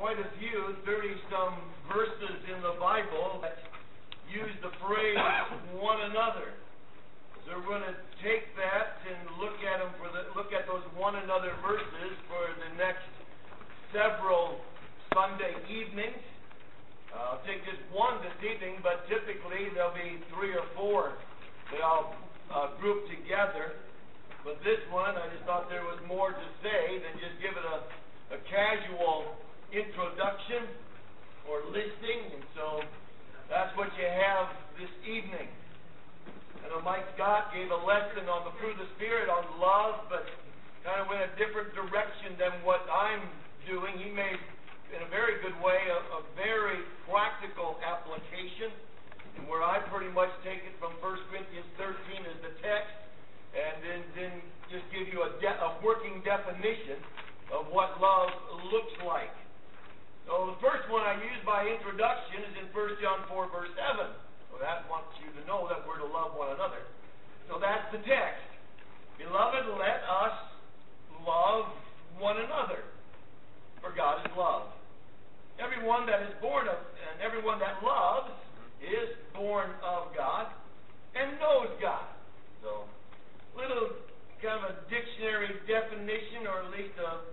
quite a few, 30-some verses in the Bible that use the phrase one another. So we're going to take that and look at those one another verses for the next several Sunday evenings. I'll take just one this evening, but typically there'll be 3 or 4 that I'll group together. But this one, I just thought there was more to say than just give it a casual introduction or listing, and so that's what you have this evening. I know Mike Scott gave a lesson on the fruit of the Spirit on love, but kind of went a different direction than what I'm doing. He made, in a very good way, a very practical application, and where I pretty much take it from 1 Corinthians 13 as the text, and then just give you a working definition of what love looks like. So the first one I use by introduction is in 1 John 4, verse 7. So that wants you to know that we're to love one another. So that's the text. Beloved, let us love one another, for God is love. Everyone that is born of, and everyone that loves is born of God and knows God. So, little kind of a dictionary definition, or at least a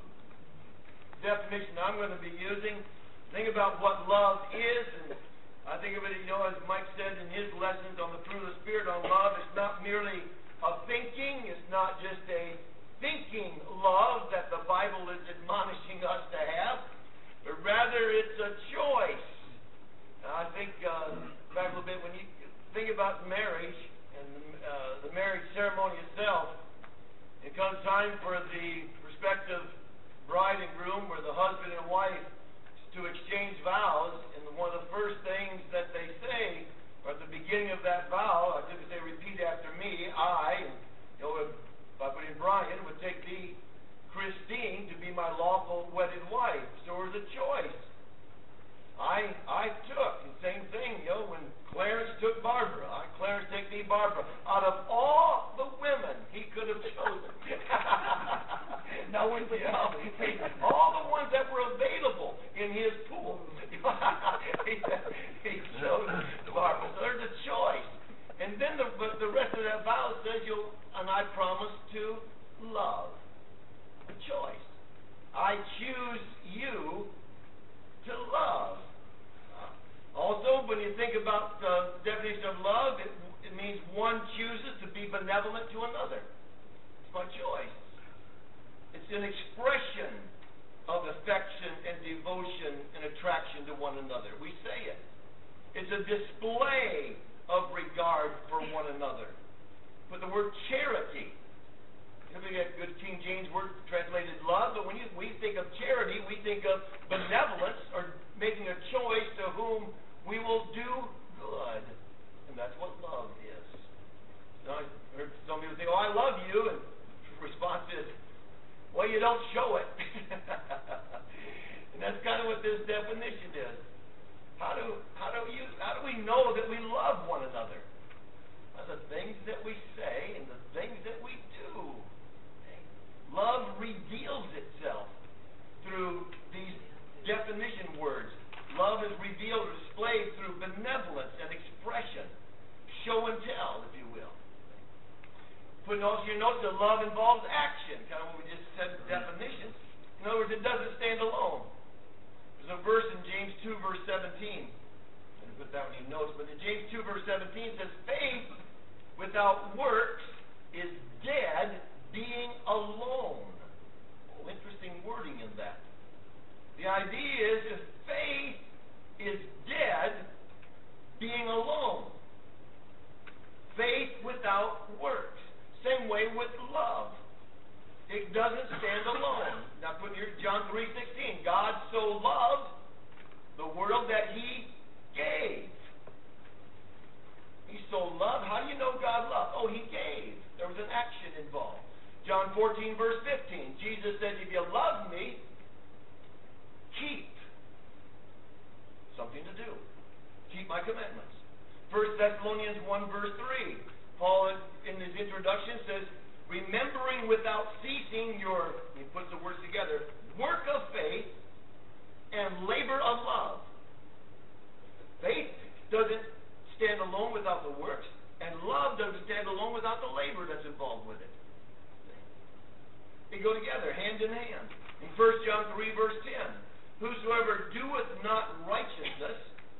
definition I'm going to be using. Think about what love is, and I think of it, as Mike said in his lessons on the fruit of the Spirit on love, it's not merely a thinking, it's not just a thinking love that the Bible is admonishing us to have, but rather it's a choice. Now, I think back a little bit, when you think about marriage and the marriage ceremony itself, it comes time for the prospective bride and groom, or the husband and wife, to exchange vows, and one of the first things that they say, or at the beginning of that vow, I typically say, repeat after me, I, if I put in Brian, would take thee, Christine, to be my lawful wedded wife. So it was a choice. I took, and same thing, when Clarence took Barbara. Clarence, take me, Barbara. Out of all the women he could have chosen. No one but all the ones that were available in his pool. he chose Barbara. So there's a choice. And then the rest of that vow says, and I promise to love. A choice. I choose you to love. Also, when you think about the definition of love, it means one chooses to be benevolent to another. It's my choice. It's an expression of affection and devotion and attraction to one another. We say it. It's a display of regard for one another. But the word charity, we get good King James word translated love, but when we think of charity, we think of benevolence, or making a choice to whom we will do good. And that's what love is. Now, I heard some people say, I love you, and the response is, well, you don't show it. And that's kind of what this definition is. How do we know that we love one another? By the things that we say and the things that we do. Love reveals itself through these definition words. Love is revealed or displayed through benevolence and expression. Show and tell, if you will. Putting also your notes that love involves action, kind of what we just said, definitions. In other words, it doesn't stand alone. There's a verse in James 2, verse 17. I didn't put that one in your notes, but in James 2, verse 17 says, faith without works is dead, being alone. Oh, interesting wording in that. The idea is, if faith is dead, being alone. Faith without works. Same way with love. It doesn't stand alone. Now put your John 3:16. God so loved the world that He gave. He so loved. How do you know God loved? Oh, He gave. There was an action involved. John 14, verse 15. Jesus said, if you love me, keep something to do. Keep my commandments. 1 Thessalonians 1, verse 3. Paul, in his introduction, says, remembering without ceasing your, he puts the words together, work of faith go together, hand in hand. In 1 John 3, verse 10, whosoever doeth not righteousness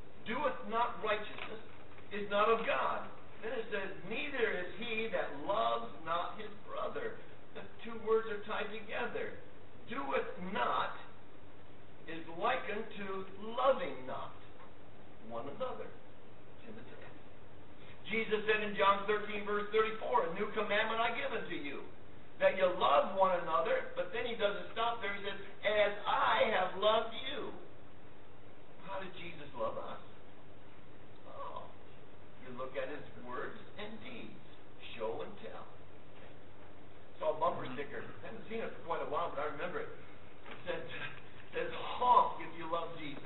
is not of God. Then it says, neither is he that loves not his brother. The two words are tied together. Doeth not is likened to loving not one another. It's in the text. Jesus said in John 13, verse 34, a new commandment I give unto you, that you love one another. But then he doesn't stop there. He says, as I have loved you. How did Jesus love us? Oh, you look at his words and deeds. Show and tell. Saw a bumper sticker. I haven't seen it for quite a while, but I remember it. It says, honk if you love Jesus.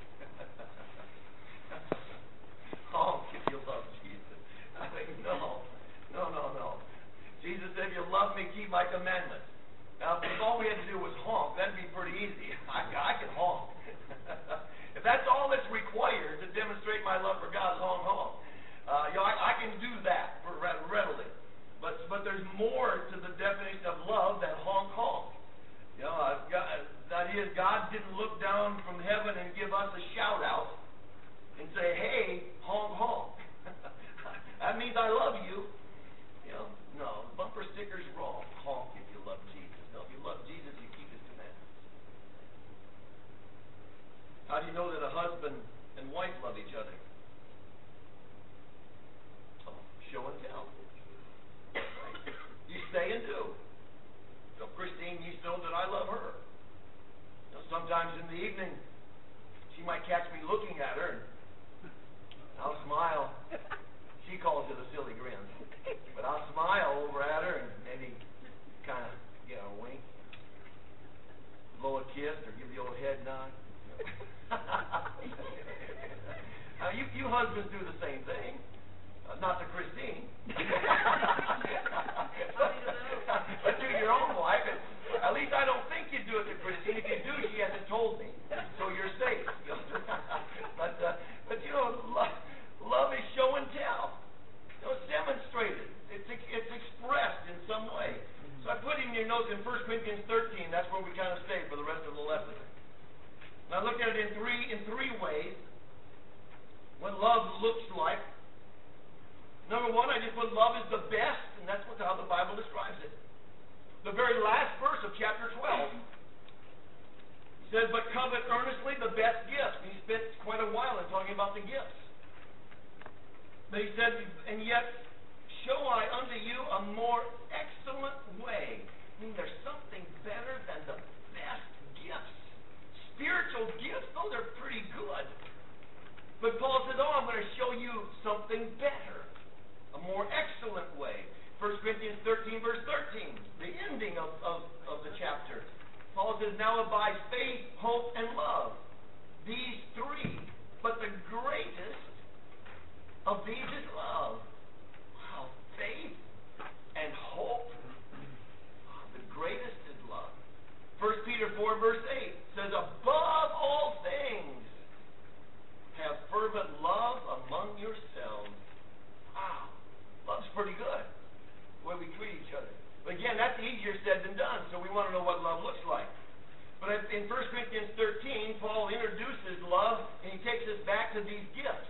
Honk if you love Jesus. I think, no. Jesus said, if you love me, keep my commandments. Now, if all we had to do was honk, that'd be pretty easy. I can honk. If that's all that's required to demonstrate my love for God is honk. I can do that readily. But there's more to the definition of love than honk. The idea is God didn't look down from heaven and give us a shout out and say, hey, honk. That means I love you. No, bumper sticker's wrong. Honk if you love Jesus. No, if you love Jesus, you keep his commandments. How do you know that a husband and wife love each other? Oh, show and tell. Right. You say and do. So Christine needs to know that I love her. Sometimes in the evening, she might catch me looking at her, and I'll smile. She calls it a silly grin. But I'll smile over at her and maybe kind of, wink, blow a kiss, or give the old head nod. You husbands do the same thing. Not to Christine. But to your own wife. At least I don't think you do it to Christine. If you do, she hasn't told me. So you're safe. But love is show and tell. It's demonstrated. It's expressed in some way. So I put in your notes in 1 Corinthians 13. That's where we kind of stay for the rest of the lesson. Now look at it in three ways. What love looks like. Number one, I just put love is the best, and that's how the Bible describes it. The very last verse of chapter 12. He says, but covet earnestly the best gifts. And he spent quite a while in talking about the gifts. But he said, and yet show I unto you a more excellent way. I mean, there's something better than the best gifts. Spiritual gifts, though, they're pretty good. But Paul says, I'm going to show you something better. A more excellent way. 1 Corinthians 13, verse 13, the ending of the chapter. Paul says, now abide faith, hope, and love. These three, but the greatest of these is love. Wow, faith and hope. Wow, the greatest is love. 1 Peter 4, verse 8 says, above all things, have fervent love among yourselves. Wow, love's pretty good. The way we treat each other. But again, that's easier said than done, so we want to know what love looks like. But in 1 Corinthians 13, Paul introduces love, and he takes us back to these gifts.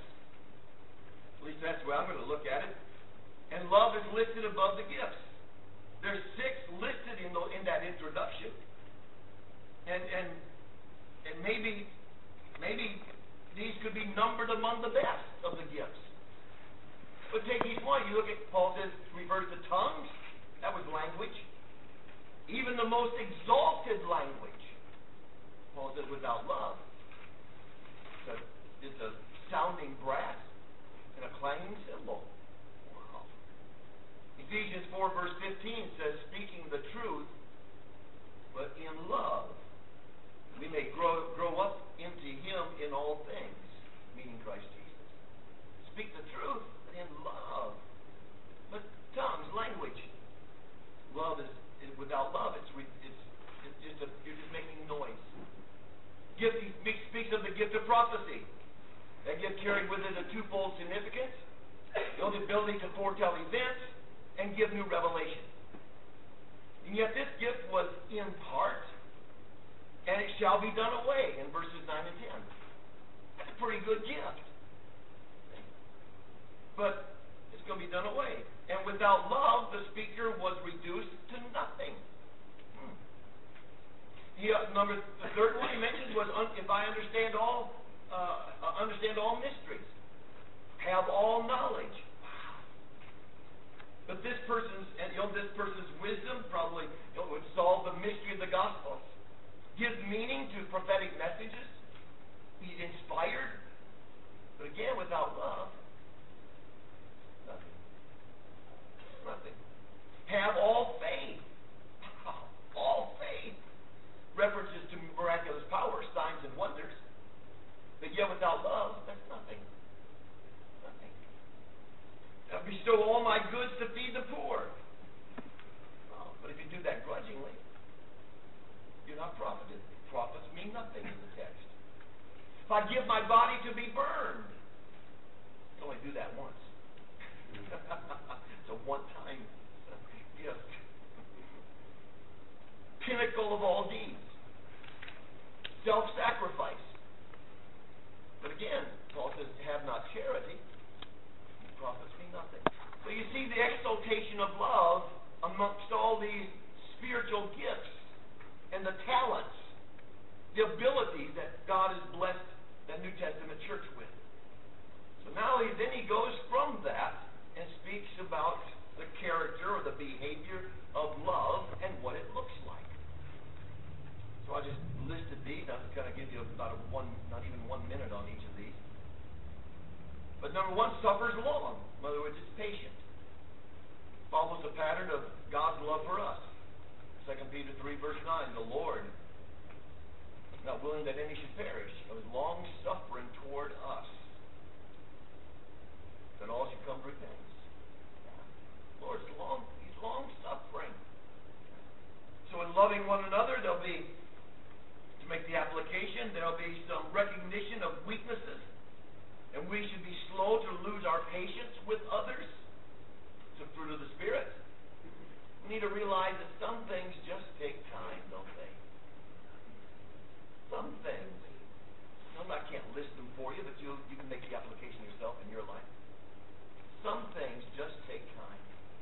At least that's the way I'm going to look at it. And love is listed above the gifts. There's 6 listed in that introduction. And maybe these could be numbered among the best of the gifts. But take each one. You look at, Paul says, refers to tongues. That was language. Even the most exalted language. Paul says, without love. It's a sounding brass and a clanging cymbal. Wow. Ephesians 4, verse 15 says, speaking the truth, but in love, we may grow up into Him in all things, meaning Christ Jesus. Speak the truth, but in love. But tongues, language. Love is without love. You're just making noise. He speaks of the gift of prophecy. That gift carried with it a twofold significance: the ability to foretell events and give new revelation. And yet this gift was in part, and it shall be done away in verses 9 and 10. That's a pretty good gift. But it's going to be done away. And without love, the speaker was reduced to nothing. The third one he mentioned was, if I understand all mysteries, have all knowledge. Wow. But this person's wisdom probably would solve the mystery of the gospel, gives meaning to prophetic messages. He's inspired. But again, without love, nothing. Have all faith. All faith. References to miraculous power, signs and wonders. But yet without love, that's nothing. Nothing. Bestow all my goods to feed the poor. Oh, but if you do that grudgingly, you're not profited. Profits mean nothing in the text. If I give my body to be burned, you only do that once. It's a one-time gift. Pinnacle of all deeds. Self-sacrifice. But again, Paul says, have not charity, profits me nothing. So you see the exaltation of love amongst all these spiritual gifts and the talents, the abilities that God has blessed the New Testament church with. So now he goes from that and speaks about the character or the behavior of love and what it looks like. So I just listed these. I'm going to give you not even 1 minute on each of these. But number one, suffers long. In other words, it's patient. Follows the pattern of God's love for us. 2 Peter 3, verse 9, the Lord, not willing that any should perish, but was long-suffering toward us, that all should come to repentance. Lord's He's long-suffering. So in loving one another, there'll be, to make the application, there'll be some recognition of weaknesses, and we should be slow to lose our patience with others. It's a fruit of the Spirit. We need to realize that some things just take time, don't they? Some things. I can't list them for you, but you can make the application yourself in your life. Some things just take time.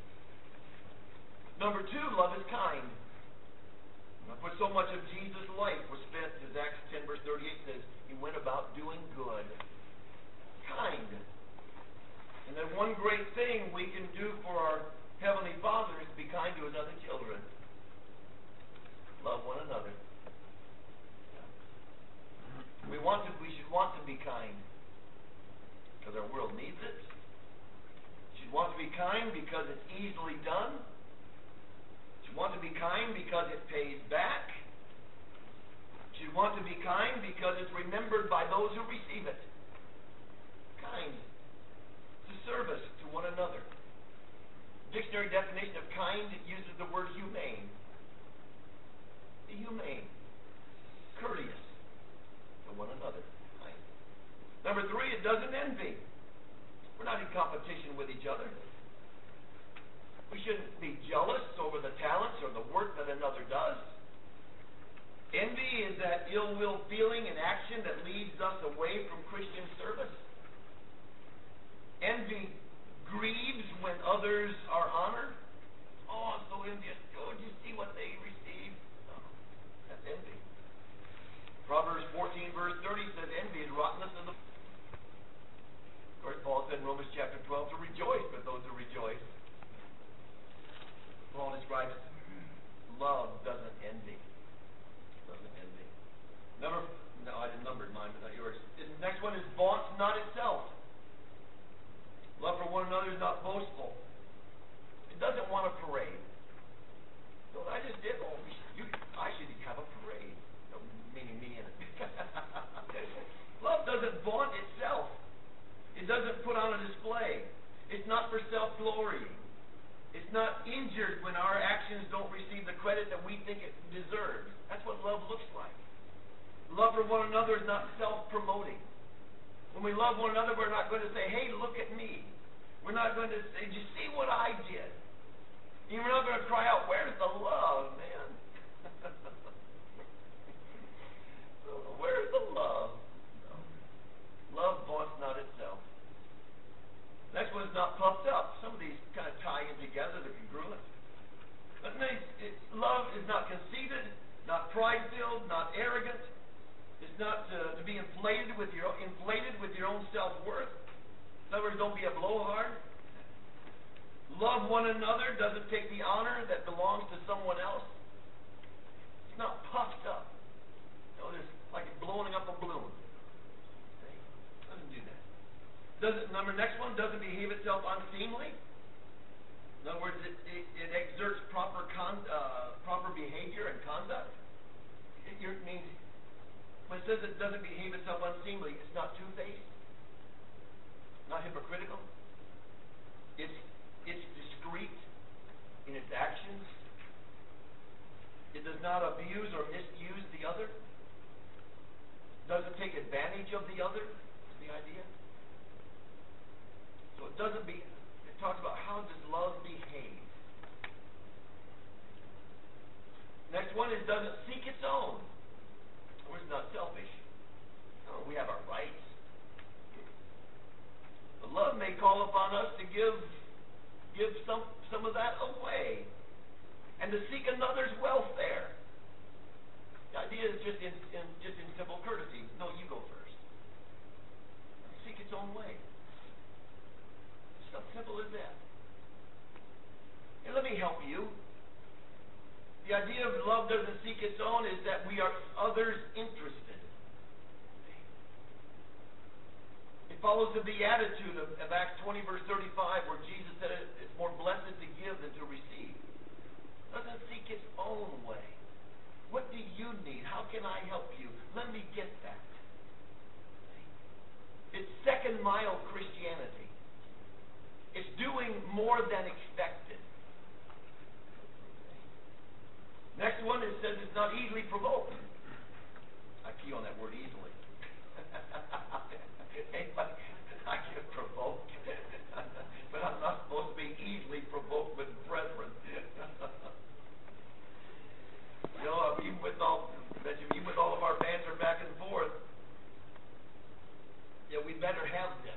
Number two, love is kind. For so much of Jesus' life was spent, as Acts 10 verse 38 says, he went about doing good. Kind. And then one great thing we can do for our Heavenly Father is to be kind to his other children. Love one another. We should want to be kind because our world needs it. We should want to be kind because it's easily done. We should want to be kind because it pays back. We should want to be kind because it's remembered by those who receive it. Kind. It's a service to one another. Dictionary definition of kind uses the word humane. Humane. Courteous to one another. Kind. Number three, it doesn't envy. We're not in competition with each other. We shouldn't be jealous over the talents or the work that another does. Envy is that ill will feeling and action that leads us away from Christian service. Envy grieves when others are honored. Oh, I'm so envious. Oh, did you see what they received? Oh, that's envy. Proverbs 14 verse 30 says envy is rottenness of the... Of course, Paul said in Romans chapter 12 to rejoice with those who rejoice. Paul describes love doesn't envy. Doesn't envy. I didn't number mine, but not yours. The next one is vaunts not itself. Love for one another is not boastful. It doesn't want a parade. So I just did. I should have a parade. No, meaning me in it. Love doesn't vaunt itself. It doesn't put on a display. It's not for self-glorying. It's not injured when our actions don't receive the credit that we think it deserves. That's what love looks like. Love for one another is not self-promoting. When we love one another, we're not going to say, hey, look at me. We're not going to say, did you see what I did? You're not going to cry out, where's the love, man? Where's the love? No. Love wants not itself. Next one's not puffed up. Some of these kind of tie in together, they're congruent. But love is not conceited, not pride-filled, not arrogant. It's not to be inflated with your own self-worth. In other words, don't be a blowhard. Love one another, doesn't take the honor that belongs to someone else. It's not puffed up. It's like blowing up a balloon. Okay? Doesn't do that. Next one, doesn't behave itself unseemly. In other words, it exerts proper behavior and conduct. It means, when it says it doesn't behave itself unseemly, it's not two-faced, not hypocritical. It's discreet in its actions. It does not abuse or misuse the other. Doesn't take advantage of the other. Is the idea. So it talks about how does love behave. Next one is doesn't seek its own. Or it's not selfish. No, we have our rights. But love may call upon us to give some of that away, and to seek another's welfare. The idea is just in simple courtesy. No, you go first. Seek its own way. It's as simple as that. And let me help you. The idea of love doesn't seek its own is that we are others interested. It follows the beatitude of Acts 20, verse 35, where Jesus said it's more blessed to give than to receive. It doesn't seek its own way. What do you need? How can I help you? Let me get that. It's second-mile Christianity. It's doing more than expected. Next one, it says it's not easily provoked. I key on that word easily. Anybody, I get provoked. But I'm not supposed to be easily provoked with brethren. Even with all of our banter back and forth, we better have this.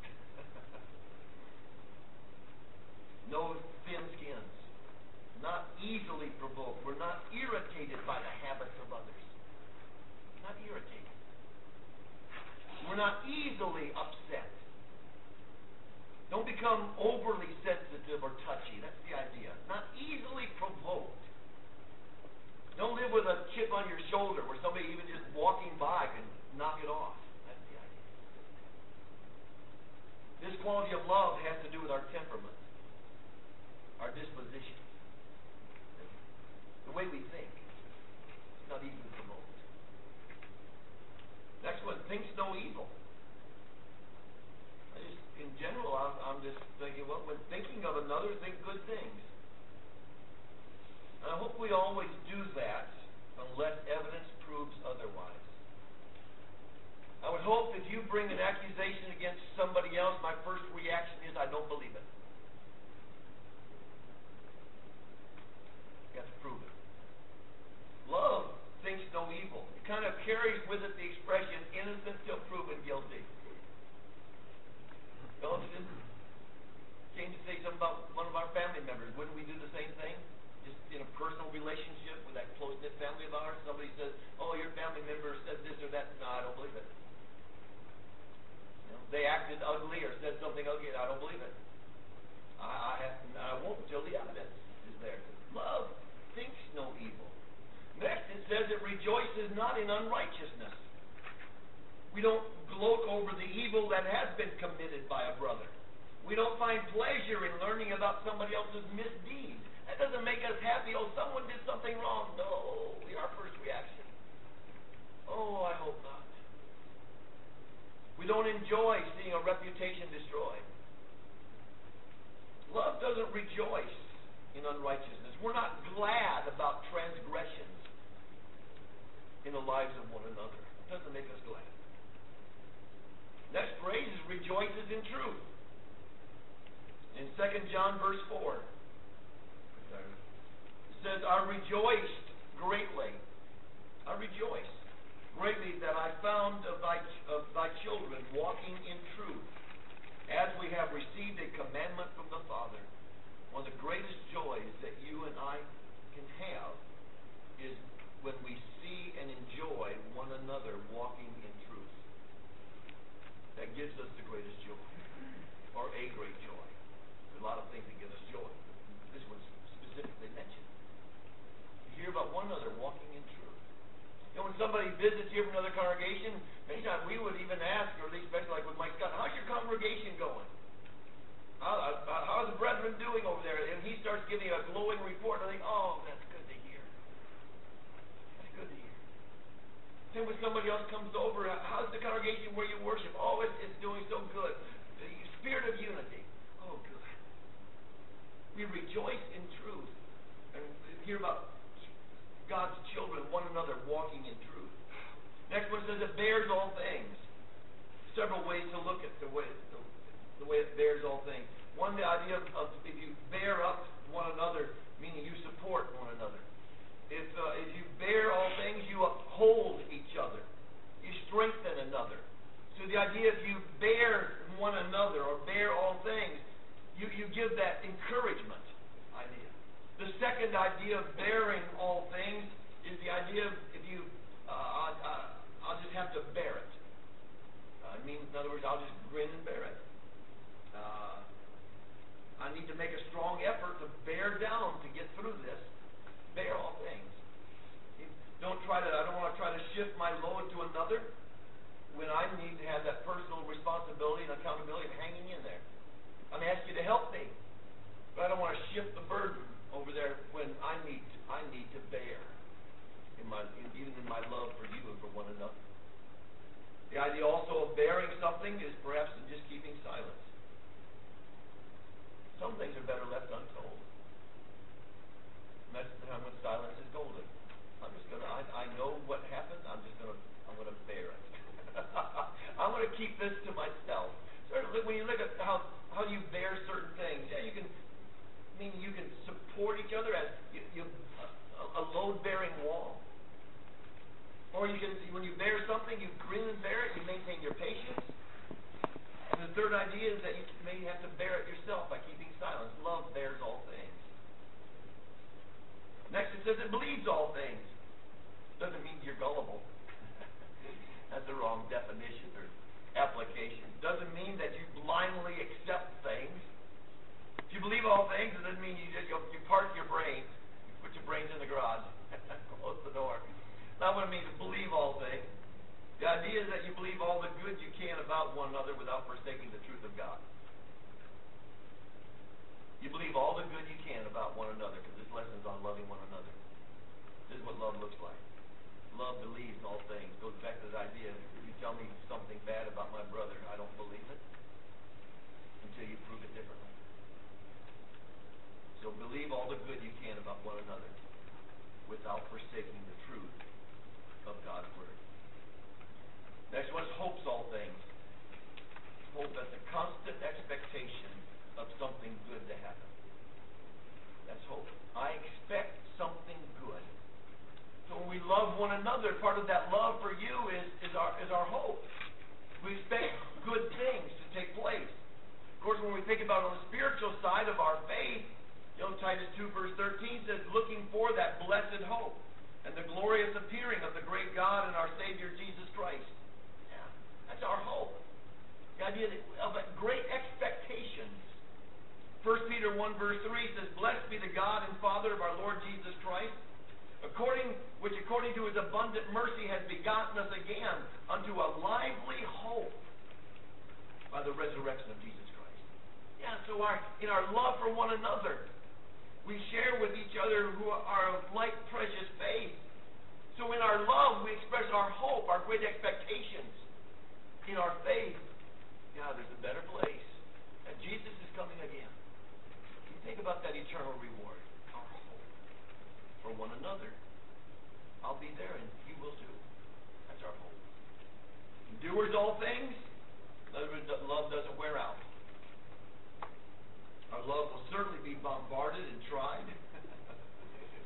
No thin skins. Not easily provoked. We're not irritated by the habits of others. Not irritated. We're not easily upset. Don't become overly sensitive or touchy. That's the idea. Not easily provoked. Don't live with a chip on your shoulder where somebody even just walking by can knock it off. That's the idea. This quality of love has to do with our temperament, our disposition, the way we think. It's not easily provoked. Next one, thinks no evil. In general, I'm just thinking, well, when thinking of another, think good things. And I hope we always do that unless evidence proves otherwise. I would hope if you bring an accusation against somebody else, my first reaction is, I don't believe it. You have to prove it. Love thinks no evil. It kind of carries with it the expression, innocent till proven guilty. Well, if it came to say something about one of our family members, wouldn't we do the same thing? Just in a personal relationship with that close-knit family of ours, somebody says, oh, your family member said this or that. No, I don't believe it. They acted ugly or said something ugly. I don't believe it. I won't until the evidence is there. Love thinks no evil. Next, it says it rejoices not in unrighteousness. We don't gloat over the evil that has been committed by a brother. We don't find pleasure in learning about somebody else's misdeeds. That doesn't make us happy. Oh, someone did something wrong. No, our first reaction. Oh, I hope not. We don't enjoy seeing a reputation destroyed. Love doesn't rejoice in unrighteousness. We're not glad about transgressions in the lives of one another. It doesn't make us glad. Next phrase is rejoices in truth. In 2 John verse 4. It says, I rejoiced greatly. I rejoiced greatly that I found of thy children walking in truth, as we have received a commandment from the Father. One of the greatest joys that you and I can have is when we see and enjoy one another walking in truth. That gives us the greatest joy, or a great joy. There's a lot of things that give us joy. This one's specifically mentioned. You hear about one another walking in truth. You know, when somebody visits here from another congregation, many times we would even ask, or at least especially like with Mike Scott, how's your congregation going? How's the brethren doing over there? And he starts giving a glowing report. I think, oh, that's good to hear. That's good to hear. Then when somebody else comes over, how's the congregation where you worship? Oh, it's doing so good. The spirit of unity. Oh, good. We rejoice in truth and hear about God's children, one another, walking in truth. Next one says it bears all things. Several ways to look at the way it bears all things. One, the idea of if you bear up one another, meaning you support one another. If you bear all things, you uphold each other. You strengthen another. So the idea if you bear one another or bear all things, you give that encouragement idea. The second idea of bearing all things is the idea of if you, I'll just have to bear it. I mean, in other words, I'll just grin and bear it. I need to make a strong effort to bear down to get through this. Bear all things. I don't want to try to shift my load to another when I need to have that personal responsibility and accountability of hanging in there. I'm going to ask you to help me, but I don't want to shift the burden over there when I need to bear even in my love for you and for one another. The idea also of bearing something is perhaps just keeping silence. Some things are better left untold. And that's the time when silence is golden. I'm just gonna. I know what happened. I'm gonna bear it. I'm gonna keep this to myself. Certainly, when you look at how you bear certain things, yeah, you can support each other as a load-bearing wall. Or you can, when you bear something, you grin and bear it. You maintain your patience. And the third idea is that you may have to bear it yourself by keeping silence. Love bears all things. Next it says it believes all things. Doesn't mean you're gullible. That's the wrong definition or application. Doesn't mean that you blindly accept things. If you believe all things, it doesn't mean you park your brains. You put your brains in the garage. Close the door. Not what it means to believe all things. The idea is that you believe all the good you can about one another without forsaking the truth of God. You believe all the good you can about one another, because this lesson is on loving one another. This is what love looks like. Love believes all things. Goes back to the idea, if you tell me something bad about my brother, I don't believe it until you prove it differently. So believe all the good you can about one another without forsaking the truth of God's Word. Next one is hopes all things. Hope that's a constant expectation of something good to happen. That's hope. I expect something good. So when we love one another, part of that love for you is our hope. We expect good things to take place. Of course, when we think about on the spiritual side of our faith, Titus 2 verse 13 says, looking for that blessed hope and the glorious appearing of the great God and our Savior Jesus Christ. Yeah, that's our hope. The idea of great expectations. 1 Peter 1 verse 3 says, blessed be the God and Father of our Lord Jesus Christ, which according to his abundant mercy has begotten us again unto a lively hope by the resurrection of Jesus Christ. Yeah, so in our love for one another, we share with each other who are of like precious faith. So in our love, we express our hope, our great expectations. In our faith, there's a better place. And Jesus is coming again. You think about that eternal reward, our hope for one another. I'll be there and you will too. That's our hope. Endures all things. In other words, love doesn't wear out. Our love will certainly be bombarded and tried.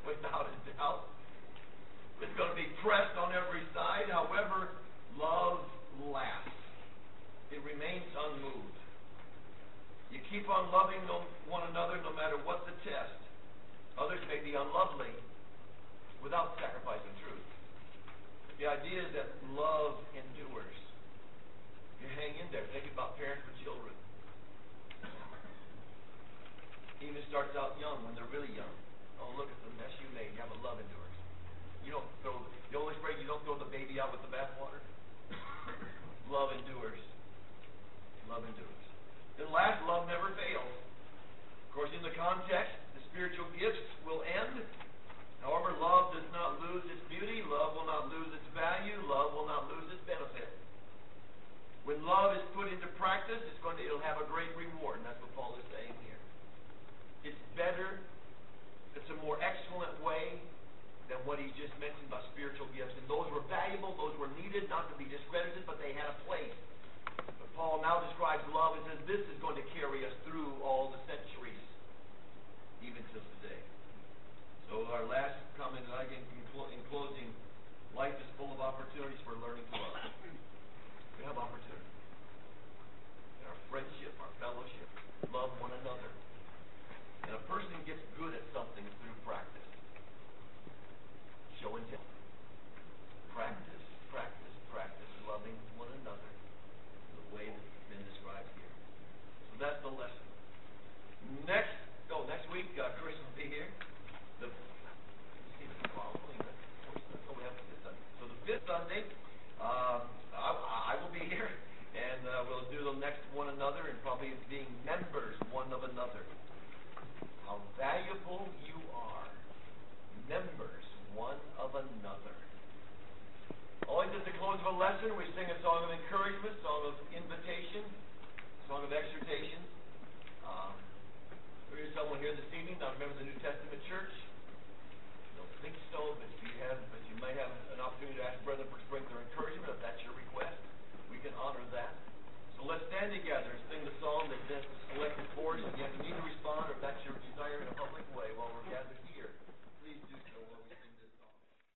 without a doubt. It's going to be pressed on every side. However, love lasts. It remains unmoved. You keep on loving one another no matter what the test. Others may be unlovely without sacrificing truth. The idea is that love endures. You hang in there. Think about parents with children. Even starts out young when they're really young. Oh, look at the mess you made. You have a love endures. You don't throw the Holy Spirit. You don't throw the baby out with the bathwater. Love endures. Love endures. Then last, love never fails. Of course, in the context, the spiritual gifts will end. However, love does not lose its beauty. Love will not lose its value. Love will not lose its benefit. When love is put into practice, it'll have a great reward, and that's what Paul is saying here. It's better. It's a more excellent way than what he's just mentioned about spiritual gifts. And those were valuable. Those were needed, not to be discredited, but they had a place. But Paul now describes love and says this is going to carry us through all the centuries, even till today. So our last comment that I get in closing, life is full of opportunities for learning to love. We have opportunity. In our friendship, our fellowship, love one another. And a person gets good at something through practice. Show and tell. Practice, practice, practice, loving one another the way that's been described here. So that's the lesson. Next week, Chris will be here. So the fifth Sunday, I will be here, and we'll do the next one another, and probably being members one of another. How valuable you are, members one of another. Always at the close of a lesson, we sing a song of encouragement, song of invitation, song of exhortation. There is someone here this evening, not a member of the New Testament church. I don't think so, but you may have an opportunity to ask Brother for strength or encouragement. If that's your request, we can honor that. So let's stand together and sing the song that